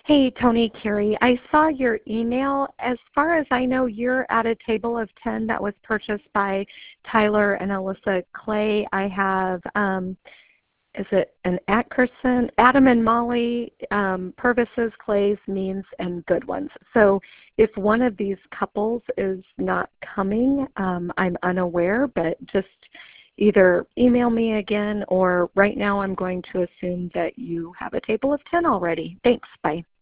Hey, Tony, Carrie, I saw your email. As far as I know, you're at a table of 10 that was purchased by Tyler and Alyssa Clay. I have, is it an Atkerson, Adam and Molly, Purvis's, Clay's, Means, and Good Ones. So if one of these couples is not coming, I'm unaware, but just either email me again or right now I'm going to assume that you have a table of 10 already. Thanks. Bye.